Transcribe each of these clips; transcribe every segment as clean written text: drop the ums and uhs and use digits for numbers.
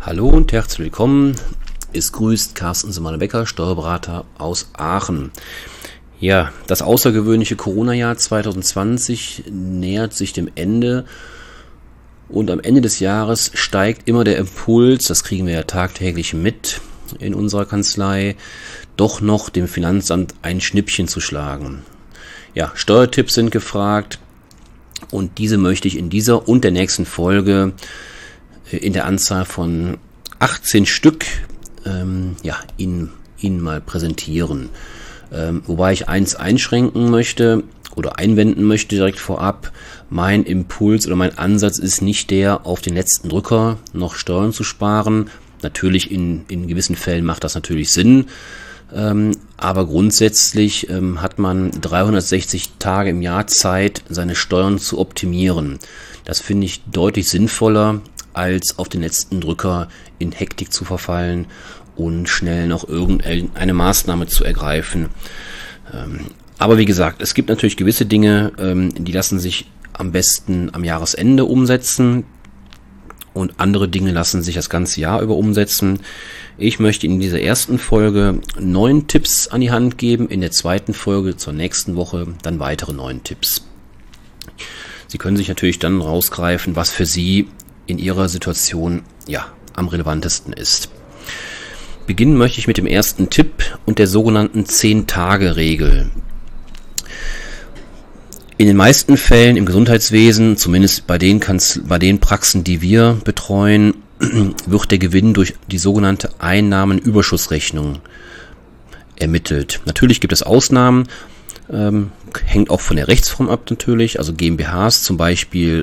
Hallo und herzlich willkommen. Es grüßt Carsten Simone-Becker, Steuerberater aus Aachen. Ja, das außergewöhnliche Corona-Jahr 2020 nähert sich dem Ende und am Ende des Jahres steigt immer der Impuls, das kriegen wir ja tagtäglich mit in unserer Kanzlei, doch noch dem Finanzamt ein Schnippchen zu schlagen. Ja, Steuertipps sind gefragt und diese möchte ich in dieser und der nächsten Folge in der Anzahl von 18 Stück Ihnen mal präsentieren. Wobei ich eins einschränken möchte oder einwenden möchte direkt vorab. Mein Impuls oder mein Ansatz ist nicht der, auf den letzten Drücker noch Steuern zu sparen. Natürlich in gewissen Fällen macht das natürlich Sinn. Aber grundsätzlich hat man 360 Tage im Jahr Zeit, seine Steuern zu optimieren. Das finde ich deutlich sinnvoller, als auf den letzten Drücker in Hektik zu verfallen und schnell noch irgendeine Maßnahme zu ergreifen. Aber wie gesagt, es gibt natürlich gewisse Dinge, die lassen sich am besten am Jahresende umsetzen und andere Dinge lassen sich das ganze Jahr über umsetzen. Ich möchte in dieser ersten Folge 9 Tipps an die Hand geben, in der zweiten Folge zur nächsten Woche dann weitere 9 Tipps. Sie können sich natürlich dann rausgreifen, was für Sie in Ihrer Situation am relevantesten ist. Beginnen möchte ich mit dem ersten Tipp und der sogenannten 10-Tage-Regel. In den meisten Fällen im Gesundheitswesen, zumindest bei den Praxen, die wir betreuen, wird der Gewinn durch die sogenannte Einnahmenüberschussrechnung ermittelt. Natürlich gibt es Ausnahmen, hängt auch von der Rechtsform ab natürlich, also GmbHs zum Beispiel,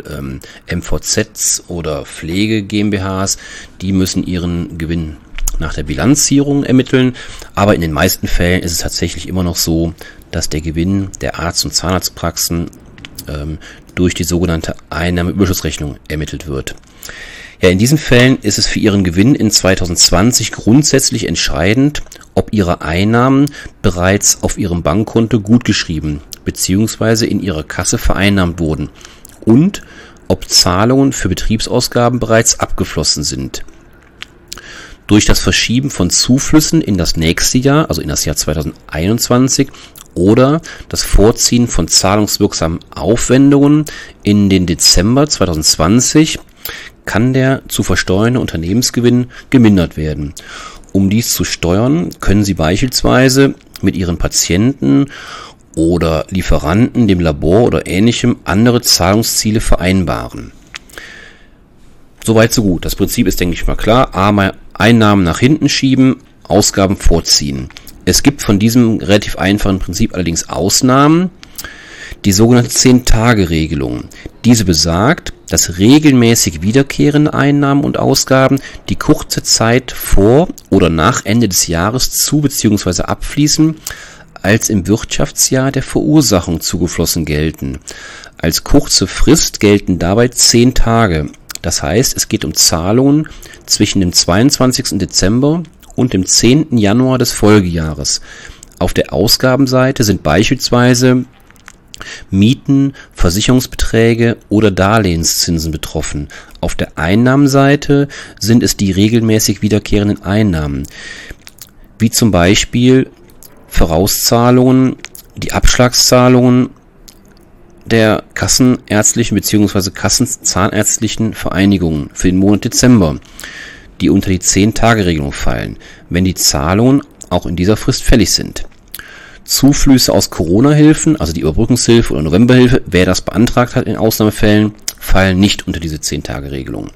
MVZs oder Pflege GmbHs, die müssen ihren Gewinn nach der Bilanzierung ermitteln, aber in den meisten Fällen ist es tatsächlich immer noch so, dass der Gewinn der Arzt- und Zahnarztpraxen durch die sogenannte Einnahmenüberschussrechnung ermittelt wird. Ja, in diesen Fällen ist es für Ihren Gewinn in 2020 grundsätzlich entscheidend, ob Ihre Einnahmen bereits auf Ihrem Bankkonto gutgeschrieben bzw. in Ihrer Kasse vereinnahmt wurden und ob Zahlungen für Betriebsausgaben bereits abgeflossen sind. Durch das Verschieben von Zuflüssen in das nächste Jahr, also in das Jahr 2021, oder das Vorziehen von zahlungswirksamen Aufwendungen in den Dezember 2020 kann der zu versteuernde Unternehmensgewinn gemindert werden. Um dies zu steuern, können Sie beispielsweise mit Ihren Patienten oder Lieferanten, dem Labor oder Ähnlichem andere Zahlungsziele vereinbaren. Soweit so gut. Das Prinzip ist, denke ich mal, klar. Einnahmen nach hinten schieben, Ausgaben vorziehen. Es gibt von diesem relativ einfachen Prinzip allerdings Ausnahmen. Die sogenannte 10-Tage-Regelung. Diese besagt, dass regelmäßig wiederkehrende Einnahmen und Ausgaben, die kurze Zeit vor oder nach Ende des Jahres zu bzw. abfließen, als im Wirtschaftsjahr der Verursachung zugeflossen gelten. Als kurze Frist gelten dabei 10 Tage. Das heißt, es geht um Zahlungen zwischen dem 22. Dezember und dem 10. Januar des Folgejahres. Auf der Ausgabenseite sind beispielsweise Mieten, Versicherungsbeträge oder Darlehenszinsen betroffen. Auf der Einnahmenseite sind es die regelmäßig wiederkehrenden Einnahmen, wie zum Beispiel Vorauszahlungen, die Abschlagszahlungen der kassenärztlichen bzw. kassenzahnärztlichen Vereinigungen für den Monat Dezember, die unter die 10-Tage-Regelung fallen, wenn die Zahlungen auch in dieser Frist fällig sind. Zuflüsse aus Corona-Hilfen, also die Überbrückungshilfe oder Novemberhilfe, wer das beantragt hat in Ausnahmefällen, fallen nicht unter diese 10-Tage-Regelung.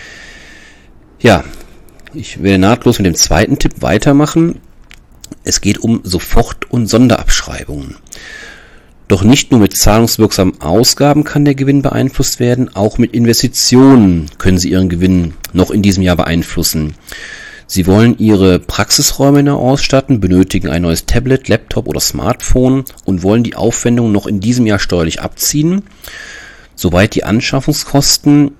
Ja, ich werde nahtlos mit dem zweiten Tipp weitermachen. Es geht um Sofort- und Sonderabschreibungen. Doch nicht nur mit zahlungswirksamen Ausgaben kann der Gewinn beeinflusst werden, auch mit Investitionen können Sie Ihren Gewinn noch in diesem Jahr beeinflussen. Sie wollen Ihre Praxisräume neu ausstatten, benötigen ein neues Tablet, Laptop oder Smartphone und wollen die Aufwendungen noch in diesem Jahr steuerlich abziehen, soweit die Anschaffungskosten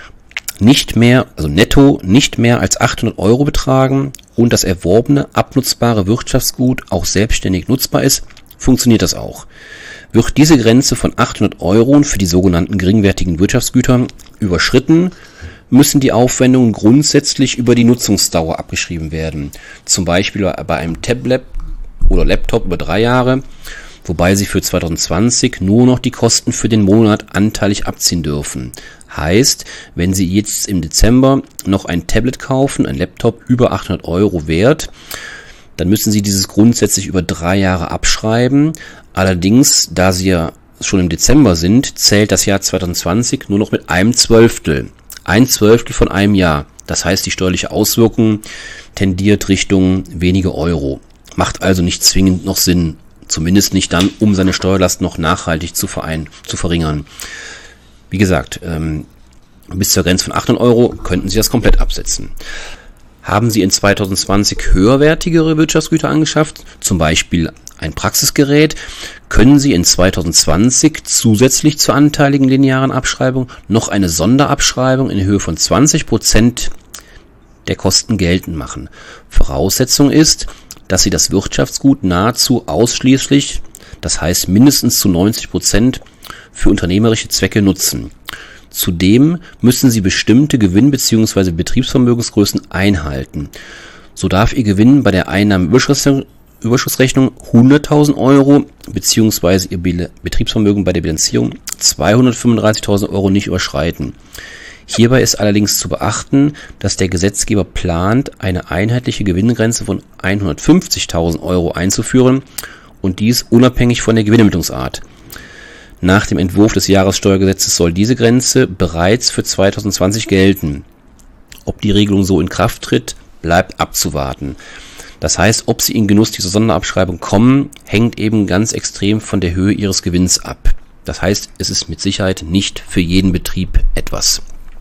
netto nicht mehr als 800 € betragen und das erworbene, abnutzbare Wirtschaftsgut auch selbstständig nutzbar ist, funktioniert das auch. Wird diese Grenze von 800 € für die sogenannten geringwertigen Wirtschaftsgüter überschritten, müssen die Aufwendungen grundsätzlich über die Nutzungsdauer abgeschrieben werden. Zum Beispiel bei einem Tablet oder Laptop über 3 Jahre, wobei Sie für 2020 nur noch die Kosten für den Monat anteilig abziehen dürfen. Heißt, wenn Sie jetzt im Dezember noch ein Tablet kaufen, ein Laptop über 800 € wert, dann müssen Sie dieses grundsätzlich über 3 Jahre abschreiben. Allerdings, da Sie ja schon im Dezember sind, zählt das Jahr 2020 nur noch mit 1/12. 1/12 von einem Jahr. Das heißt, die steuerliche Auswirkung tendiert Richtung wenige Euro. Macht also nicht zwingend noch Sinn. Zumindest nicht dann, um seine Steuerlast noch nachhaltig zu verringern. Wie gesagt, bis zur Grenze von 800 € könnten Sie das komplett absetzen. Haben Sie in 2020 höherwertigere Wirtschaftsgüter angeschafft, zum Beispiel ein Praxisgerät, können Sie in 2020 zusätzlich zur anteiligen linearen Abschreibung noch eine Sonderabschreibung in Höhe von 20% der Kosten geltend machen. Voraussetzung ist, dass Sie das Wirtschaftsgut nahezu ausschließlich, das heißt mindestens zu 90%, für unternehmerische Zwecke nutzen. Zudem müssen Sie bestimmte Gewinn- bzw. Betriebsvermögensgrößen einhalten. So darf Ihr Gewinn bei der Einnahmenüberschussrechnung 100.000 € bzw. Ihr Betriebsvermögen bei der Bilanzierung 235.000 € nicht überschreiten. Hierbei ist allerdings zu beachten, dass der Gesetzgeber plant, eine einheitliche Gewinngrenze von 150.000 € einzuführen und dies unabhängig von der Gewinnermittlungsart. Nach dem Entwurf des Jahressteuergesetzes soll diese Grenze bereits für 2020 gelten. Ob die Regelung so in Kraft tritt, bleibt abzuwarten. Das heißt, ob Sie in Genuss dieser Sonderabschreibung kommen, hängt eben ganz extrem von der Höhe Ihres Gewinns ab. Das heißt, es ist mit Sicherheit nicht für jeden Betrieb etwas.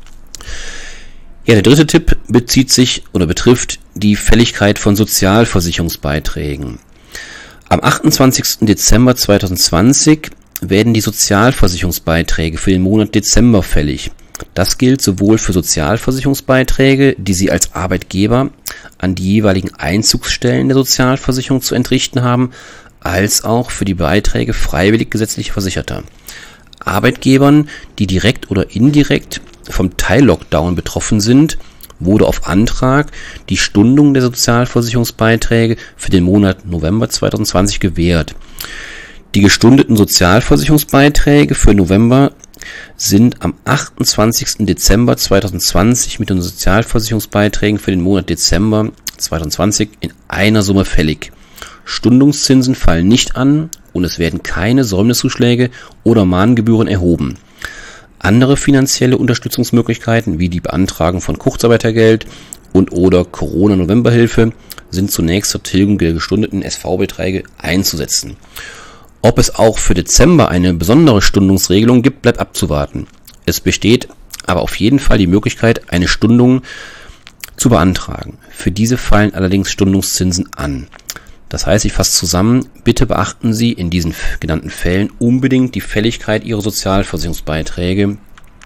Ja, der dritte Tipp bezieht sich oder betrifft die Fälligkeit von Sozialversicherungsbeiträgen. Am 28. Dezember 2020 werden die Sozialversicherungsbeiträge für den Monat Dezember fällig. Das gilt sowohl für Sozialversicherungsbeiträge, die Sie als Arbeitgeber an die jeweiligen Einzugsstellen der Sozialversicherung zu entrichten haben, als auch für die Beiträge freiwillig gesetzlich Versicherter. Arbeitgebern, die direkt oder indirekt vom Teil-Lockdown betroffen sind, wurde auf Antrag die Stundung der Sozialversicherungsbeiträge für den Monat November 2020 gewährt. Die gestundeten Sozialversicherungsbeiträge für November sind am 28. Dezember 2020 mit den Sozialversicherungsbeiträgen für den Monat Dezember 2020 in einer Summe fällig. Stundungszinsen fallen nicht an und es werden keine Säumniszuschläge oder Mahngebühren erhoben. Andere finanzielle Unterstützungsmöglichkeiten wie die Beantragung von Kurzarbeitergeld und oder Corona-Novemberhilfe sind zunächst zur Tilgung der gestundeten SV-Beträge einzusetzen. Ob es auch für Dezember eine besondere Stundungsregelung gibt, bleibt abzuwarten. Es besteht aber auf jeden Fall die Möglichkeit, eine Stundung zu beantragen. Für diese fallen allerdings Stundungszinsen an. Das heißt, ich fasse zusammen, bitte beachten Sie in diesen genannten Fällen unbedingt die Fälligkeit Ihrer Sozialversicherungsbeiträge,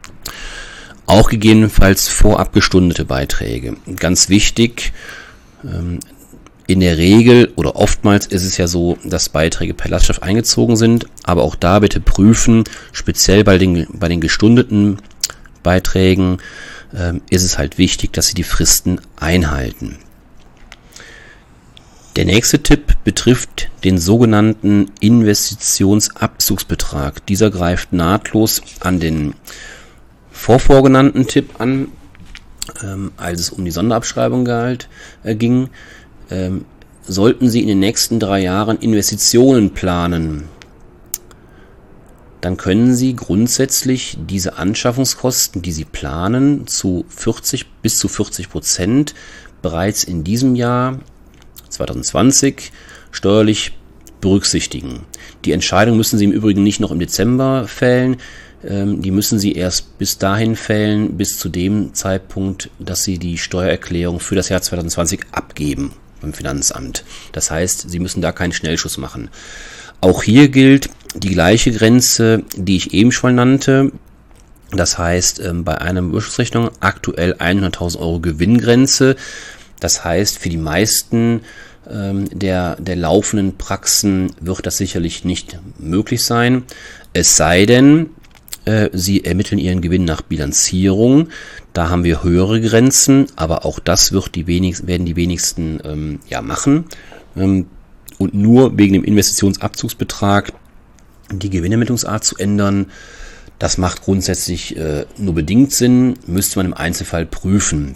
auch gegebenenfalls vorab gestundete Beiträge. Ganz wichtig, in der Regel oder oftmals ist es ja so, dass Beiträge per Lastschrift eingezogen sind, aber auch da bitte prüfen, speziell bei den gestundeten Beiträgen ist es halt wichtig, dass Sie die Fristen einhalten. Der nächste Tipp betrifft den sogenannten Investitionsabzugsbetrag. Dieser greift nahtlos an den vorgenannten Tipp an, als es um die Sonderabschreibung ging. Sollten Sie in den nächsten 3 Jahren Investitionen planen, dann können Sie grundsätzlich diese Anschaffungskosten, die Sie planen, zu 40% bereits in diesem Jahr 2020 steuerlich berücksichtigen. Die Entscheidung müssen Sie im Übrigen nicht noch im Dezember fällen, die müssen Sie erst bis dahin fällen, bis zu dem Zeitpunkt, dass Sie die Steuererklärung für das Jahr 2020 abgeben beim Finanzamt. Das heißt, Sie müssen da keinen Schnellschuss machen. Auch hier gilt die gleiche Grenze, die ich eben schon nannte. Das heißt, bei einer Überschussrechnung aktuell 100.000 € Gewinngrenze. Das heißt, für die meisten der laufenden Praxen wird das sicherlich nicht möglich sein. Es sei denn, Sie ermitteln Ihren Gewinn nach Bilanzierung. Da haben wir höhere Grenzen, aber auch das werden die wenigsten machen. Und nur wegen dem Investitionsabzugsbetrag die Gewinnermittlungsart zu ändern, das macht grundsätzlich nur bedingt Sinn, müsste man im Einzelfall prüfen.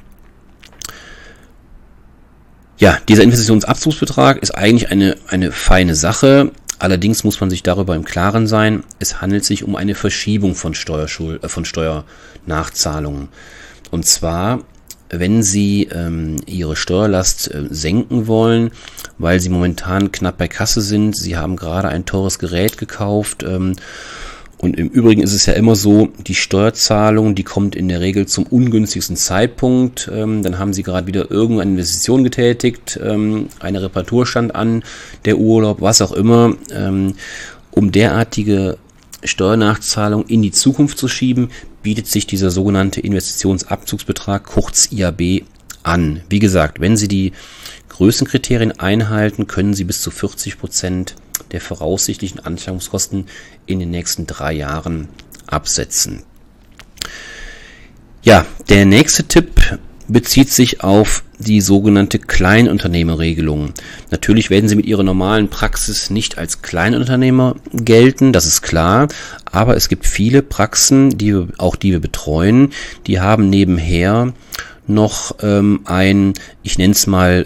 Ja, dieser Investitionsabzugsbetrag ist eigentlich eine feine Sache. Allerdings muss man sich darüber im Klaren sein, es handelt sich um eine Verschiebung von Steuernachzahlungen. Und zwar, wenn Sie Ihre Steuerlast senken wollen, weil Sie momentan knapp bei Kasse sind, Sie haben gerade ein teures Gerät gekauft, und im Übrigen ist es ja immer so, die Steuerzahlung, die kommt in der Regel zum ungünstigsten Zeitpunkt. Dann haben Sie gerade wieder irgendeine Investition getätigt, eine Reparatur stand an, der Urlaub, was auch immer. Um derartige Steuernachzahlung in die Zukunft zu schieben, bietet sich dieser sogenannte Investitionsabzugsbetrag, kurz IAB, an. Wie gesagt, wenn Sie die Größenkriterien einhalten, können Sie bis zu 40% der voraussichtlichen Anschaffungskosten in den nächsten 3 Jahren absetzen. Ja, der nächste Tipp bezieht sich auf die sogenannte Kleinunternehmerregelung. Natürlich werden Sie mit Ihrer normalen Praxis nicht als Kleinunternehmer gelten, das ist klar, aber es gibt viele Praxen, die wir betreuen, die haben nebenher noch ich nenne es mal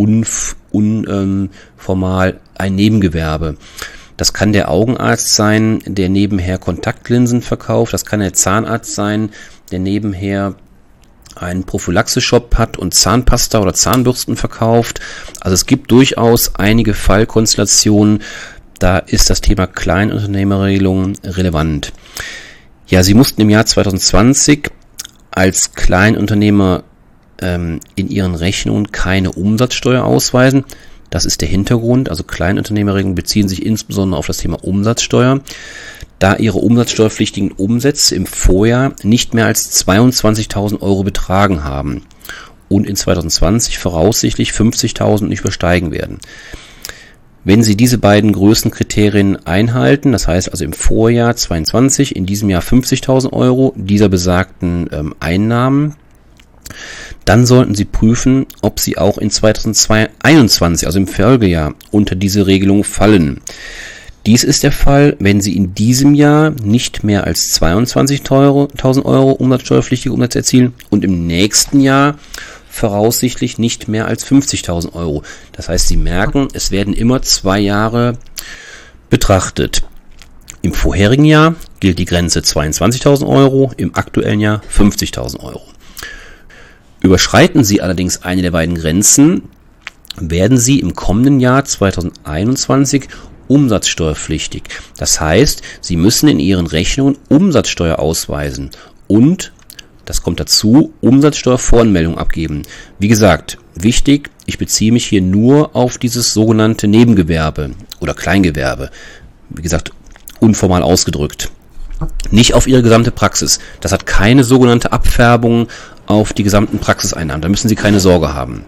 formal ein Nebengewerbe. Das kann der Augenarzt sein, der nebenher Kontaktlinsen verkauft. Das kann der Zahnarzt sein, der nebenher einen Prophylaxe-Shop hat und Zahnpasta oder Zahnbürsten verkauft. Also es gibt durchaus einige Fallkonstellationen, da ist das Thema Kleinunternehmerregelung relevant. Ja, Sie mussten im Jahr 2020 als Kleinunternehmer in Ihren Rechnungen keine Umsatzsteuer ausweisen. Das ist der Hintergrund. Also Kleinunternehmerregelungen beziehen sich insbesondere auf das Thema Umsatzsteuer. Da Ihre umsatzsteuerpflichtigen Umsätze im Vorjahr nicht mehr als 22.000 Euro betragen haben und in 2020 voraussichtlich 50.000 nicht übersteigen werden. Wenn Sie diese beiden Größenkriterien einhalten, das heißt also im Vorjahr 22, in diesem Jahr 50.000 Euro dieser besagten Einnahmen, dann sollten Sie prüfen, ob Sie auch in 2021, also im Folgejahr, unter diese Regelung fallen. Dies ist der Fall, wenn Sie in diesem Jahr nicht mehr als 22.000 Euro umsatzsteuerpflichtige Umsätze erzielen und im nächsten Jahr voraussichtlich nicht mehr als 50.000 Euro. Das heißt, Sie merken, es werden immer 2 Jahre betrachtet. Im vorherigen Jahr gilt die Grenze 22.000 Euro, im aktuellen Jahr 50.000 Euro. Überschreiten Sie allerdings eine der beiden Grenzen, werden Sie im kommenden Jahr 2021 umsatzsteuerpflichtig. Das heißt, Sie müssen in Ihren Rechnungen Umsatzsteuer ausweisen und, das kommt dazu, Umsatzsteuervoranmeldung abgeben. Wie gesagt, wichtig, ich beziehe mich hier nur auf dieses sogenannte Nebengewerbe oder Kleingewerbe. Wie gesagt, unformal ausgedrückt. Nicht auf Ihre gesamte Praxis. Das hat keine sogenannte Abfärbung auf die gesamten Praxiseinnahmen. Da müssen Sie keine Sorge haben.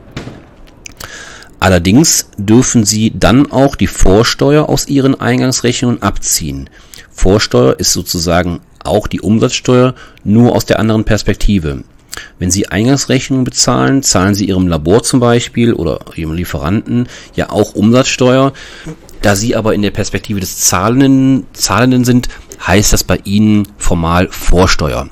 Allerdings dürfen Sie dann auch die Vorsteuer aus Ihren Eingangsrechnungen abziehen. Vorsteuer ist sozusagen auch die Umsatzsteuer, nur aus der anderen Perspektive. Wenn Sie Eingangsrechnungen bezahlen, zahlen Sie Ihrem Labor zum Beispiel oder Ihrem Lieferanten ja auch Umsatzsteuer. Da Sie aber in der Perspektive des Zahlenden sind, heißt das bei Ihnen formal Vorsteuer.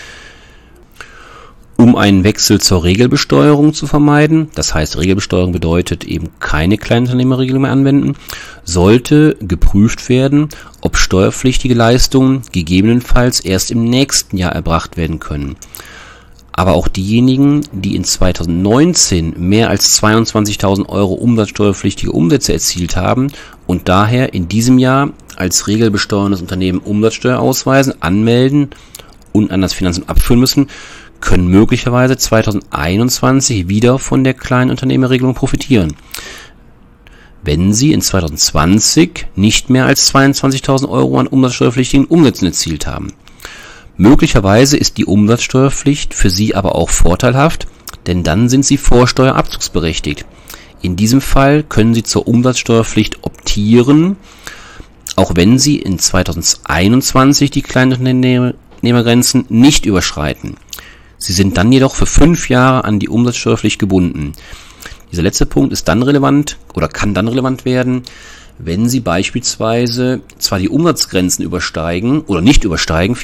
Um einen Wechsel zur Regelbesteuerung zu vermeiden, das heißt Regelbesteuerung bedeutet eben keine Kleinunternehmerregelung mehr anwenden, sollte geprüft werden, ob steuerpflichtige Leistungen gegebenenfalls erst im nächsten Jahr erbracht werden können. Aber auch diejenigen, die in 2019 mehr als 22.000 Euro umsatzsteuerpflichtige Umsätze erzielt haben und daher in diesem Jahr als regelbesteuerndes Unternehmen Umsatzsteuer ausweisen, anmelden und an das Finanzamt abführen müssen, können möglicherweise 2021 wieder von der Kleinunternehmerregelung profitieren. Wenn Sie in 2020 nicht mehr als 22.000 Euro an umsatzsteuerpflichtigen Umsätzen erzielt haben. Möglicherweise ist die Umsatzsteuerpflicht für Sie aber auch vorteilhaft, denn dann sind Sie vorsteuerabzugsberechtigt. In diesem Fall können Sie zur Umsatzsteuerpflicht optieren, auch wenn sie in 2021 die Kleinunternehmergrenzen nicht überschreiten. Sie sind dann jedoch für 5 Jahre an die Umsatzsteuerpflicht gebunden. Dieser letzte Punkt ist dann relevant oder kann dann relevant werden, wenn Sie beispielsweise zwar die Umsatzgrenzen übersteigen oder nicht übersteigen,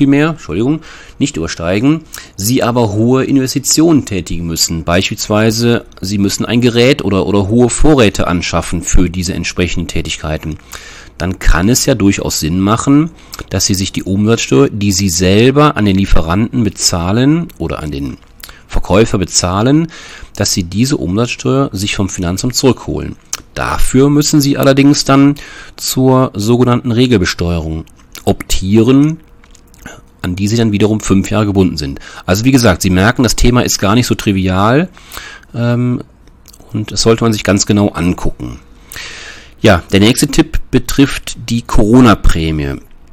Sie aber hohe Investitionen tätigen müssen. Beispielsweise Sie müssen ein Gerät oder hohe Vorräte anschaffen für diese entsprechenden Tätigkeiten. Dann kann es ja durchaus Sinn machen, dass Sie sich die Umsatzsteuer, die Sie selber an den Lieferanten bezahlen oder an den Verkäufer bezahlen, dass Sie diese Umsatzsteuer sich vom Finanzamt zurückholen. Dafür müssen Sie allerdings dann zur sogenannten Regelbesteuerung optieren, an die Sie dann wiederum 5 Jahre gebunden sind. Also wie gesagt, Sie merken, das Thema ist gar nicht so trivial und das sollte man sich ganz genau angucken. Ja, der nächste Tipp betrifft die Corona-Prämie,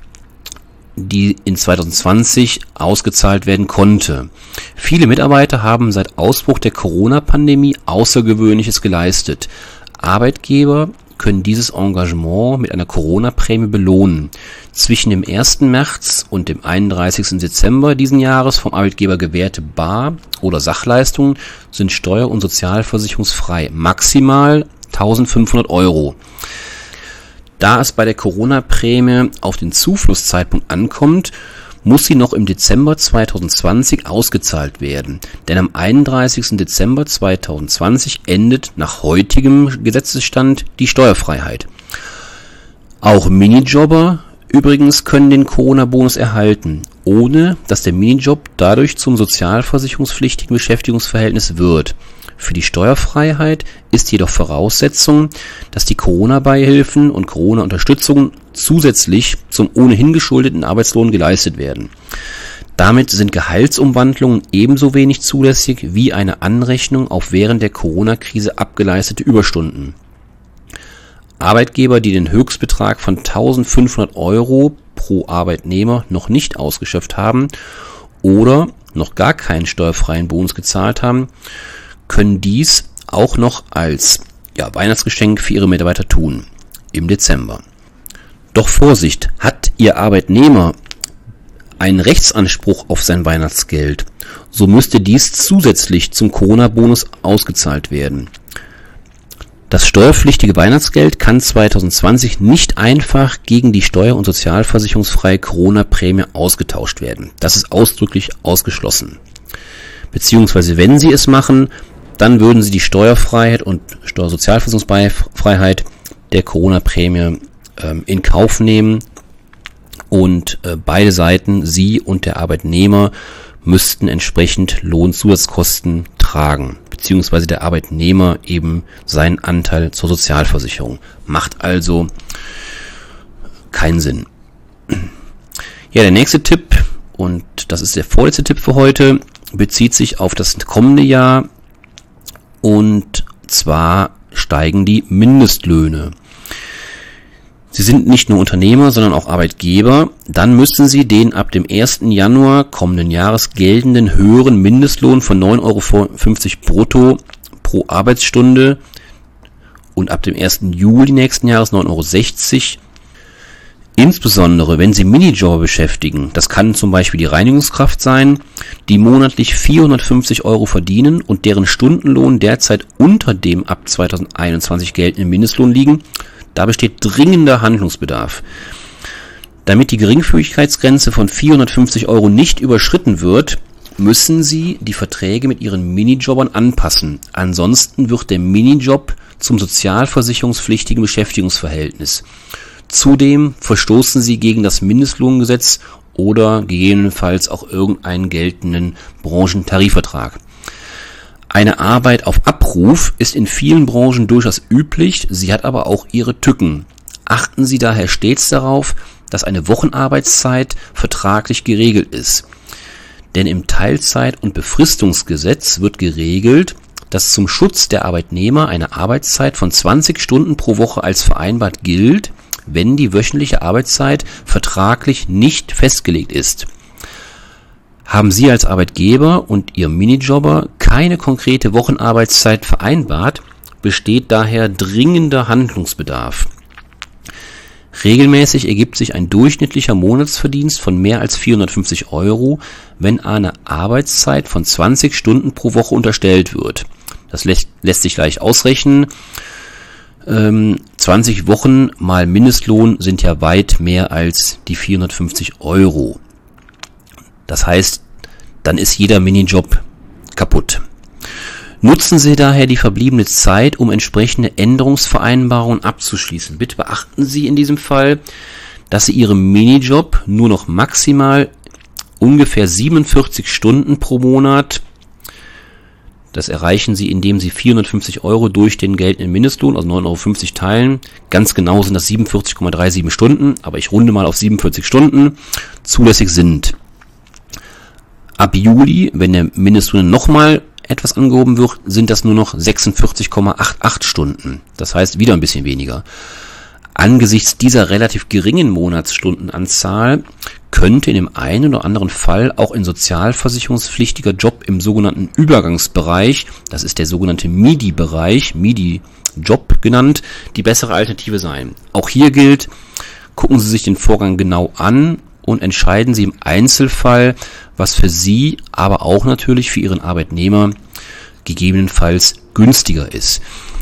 die in 2020 ausgezahlt werden konnte. Viele Mitarbeiter haben seit Ausbruch der Corona-Pandemie Außergewöhnliches geleistet. Arbeitgeber können dieses Engagement mit einer Corona-Prämie belohnen. Zwischen dem 1. März und dem 31. Dezember diesen Jahres vom Arbeitgeber gewährte Bar- oder Sachleistungen sind steuer- und sozialversicherungsfrei. Maximal 1.500 €. Da es bei der Corona-Prämie auf den Zuflusszeitpunkt ankommt, muss sie noch im Dezember 2020 ausgezahlt werden. Denn am 31. Dezember 2020 endet nach heutigem Gesetzesstand die Steuerfreiheit. Auch Minijobber übrigens können den Corona-Bonus erhalten, ohne dass der Minijob dadurch zum sozialversicherungspflichtigen Beschäftigungsverhältnis wird. Für die Steuerfreiheit ist jedoch Voraussetzung, dass die Corona-Beihilfen und Corona-Unterstützung zusätzlich zum ohnehin geschuldeten Arbeitslohn geleistet werden. Damit sind Gehaltsumwandlungen ebenso wenig zulässig wie eine Anrechnung auf während der Corona-Krise abgeleistete Überstunden. Arbeitgeber, die den Höchstbetrag von 1.500 € pro Arbeitnehmer noch nicht ausgeschöpft haben oder noch gar keinen steuerfreien Bonus gezahlt haben, können dies auch noch als Weihnachtsgeschenk für ihre Mitarbeiter tun im Dezember. Doch Vorsicht, hat Ihr Arbeitnehmer einen Rechtsanspruch auf sein Weihnachtsgeld, so müsste dies zusätzlich zum Corona-Bonus ausgezahlt werden. Das steuerpflichtige Weihnachtsgeld kann 2020 nicht einfach gegen die steuer- und sozialversicherungsfreie Corona-Prämie ausgetauscht werden. Das ist ausdrücklich ausgeschlossen. Beziehungsweise wenn Sie es machen, dann würden Sie die Steuerfreiheit und Steuersozialversicherungsfreiheit der Corona-Prämie in Kauf nehmen und beide Seiten, Sie und der Arbeitnehmer, müssten entsprechend Lohnzusatzkosten tragen, beziehungsweise der Arbeitnehmer eben seinen Anteil zur Sozialversicherung. Macht also keinen Sinn. Ja, der nächste Tipp, und das ist der vorletzte Tipp für heute, bezieht sich auf das kommende Jahr, und zwar steigen die Mindestlöhne. Sie sind nicht nur Unternehmer, sondern auch Arbeitgeber. Dann müssen Sie den ab dem 1. Januar kommenden Jahres geltenden höheren Mindestlohn von 9,50 € brutto pro Arbeitsstunde und ab dem 1. Juli nächsten Jahres 9,60 €. Insbesondere wenn Sie Minijobber beschäftigen, das kann zum Beispiel die Reinigungskraft sein, die monatlich 450 € verdienen und deren Stundenlohn derzeit unter dem ab 2021 geltenden Mindestlohn liegen, da besteht dringender Handlungsbedarf. Damit die Geringfügigkeitsgrenze von 450 € nicht überschritten wird, müssen Sie die Verträge mit Ihren Minijobbern anpassen. Ansonsten wird der Minijob zum sozialversicherungspflichtigen Beschäftigungsverhältnis. Zudem verstoßen Sie gegen das Mindestlohngesetz oder gegebenenfalls auch irgendeinen geltenden Branchentarifvertrag. Eine Arbeit auf Abruf ist in vielen Branchen durchaus üblich, sie hat aber auch ihre Tücken. Achten Sie daher stets darauf, dass eine Wochenarbeitszeit vertraglich geregelt ist. Denn im Teilzeit- und Befristungsgesetz wird geregelt, dass zum Schutz der Arbeitnehmer eine Arbeitszeit von 20 Stunden pro Woche als vereinbart gilt, wenn die wöchentliche Arbeitszeit vertraglich nicht festgelegt ist. Haben Sie als Arbeitgeber und Ihr Minijobber keine konkrete Wochenarbeitszeit vereinbart, besteht daher dringender Handlungsbedarf. Regelmäßig ergibt sich ein durchschnittlicher Monatsverdienst von mehr als 450 Euro, wenn eine Arbeitszeit von 20 Stunden pro Woche unterstellt wird. Das lässt sich leicht ausrechnen. 20 Wochen mal Mindestlohn sind ja weit mehr als die 450 Euro. Das heißt, dann ist jeder Minijob kaputt. Nutzen Sie daher die verbliebene Zeit, um entsprechende Änderungsvereinbarungen abzuschließen. Bitte beachten Sie in diesem Fall, dass Sie Ihrem Minijob nur noch maximal ungefähr 47 Stunden pro Monat, das erreichen Sie, indem Sie 450 Euro durch den geltenden Mindestlohn, also 9,50 Euro teilen. Ganz genau sind das 47,37 Stunden, aber ich runde mal auf 47 Stunden, zulässig sind. Ab Juli, wenn der Mindestlohn nochmal etwas angehoben wird, sind das nur noch 46,88 Stunden. Das heißt, wieder ein bisschen weniger. Angesichts dieser relativ geringen Monatsstundenanzahl könnte in dem einen oder anderen Fall auch ein sozialversicherungspflichtiger Job im sogenannten Übergangsbereich, das ist der sogenannte MIDI-Bereich, MIDI-Job genannt, die bessere Alternative sein. Auch hier gilt, gucken Sie sich den Vorgang genau an und entscheiden Sie im Einzelfall, was für Sie, aber auch natürlich für Ihren Arbeitnehmer gegebenenfalls günstiger ist.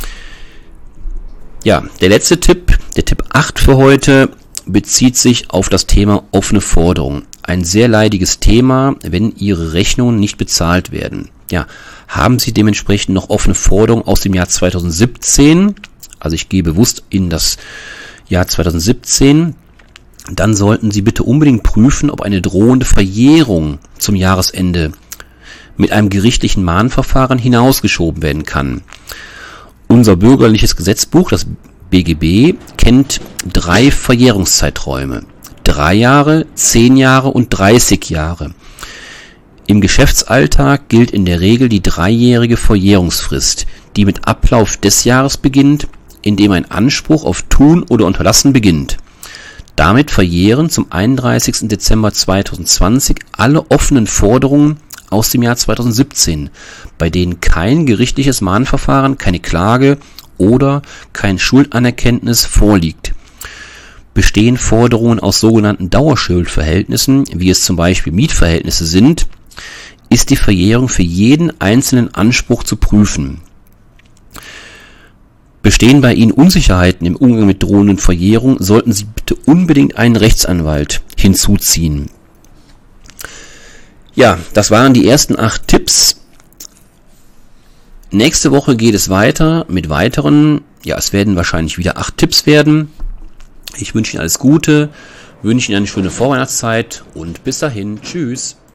Ja, der letzte Tipp, der Tipp 8 für heute, bezieht sich auf das Thema offene Forderungen. Ein sehr leidiges Thema, wenn Ihre Rechnungen nicht bezahlt werden. Ja, haben Sie dementsprechend noch offene Forderungen aus dem Jahr 2017, also ich gehe bewusst in das Jahr 2017, dann sollten Sie bitte unbedingt prüfen, ob eine drohende Verjährung zum Jahresende mit einem gerichtlichen Mahnverfahren hinausgeschoben werden kann. Unser bürgerliches Gesetzbuch, das BGB, kennt 3 Verjährungszeiträume. 3 Jahre, 10 Jahre und 30 Jahre. Im Geschäftsalltag gilt in der Regel die 3-jährige Verjährungsfrist, die mit Ablauf des Jahres beginnt, in dem ein Anspruch auf Tun oder Unterlassen beginnt. Damit verjähren zum 31. Dezember 2020 alle offenen Forderungen aus dem Jahr 2017, bei denen kein gerichtliches Mahnverfahren, keine Klage oder kein Schuldanerkenntnis vorliegt. Bestehen Forderungen aus sogenannten Dauerschuldverhältnissen, wie es zum Beispiel Mietverhältnisse sind, ist die Verjährung für jeden einzelnen Anspruch zu prüfen. Bestehen bei Ihnen Unsicherheiten im Umgang mit drohenden Verjährungen, sollten Sie bitte unbedingt einen Rechtsanwalt hinzuziehen. Ja, das waren die ersten 8 Tipps. Nächste Woche geht es weiter mit weiteren, ja, es werden wahrscheinlich wieder 8 Tipps werden. Ich wünsche Ihnen alles Gute, wünsche Ihnen eine schöne Vorweihnachtszeit und bis dahin, tschüss.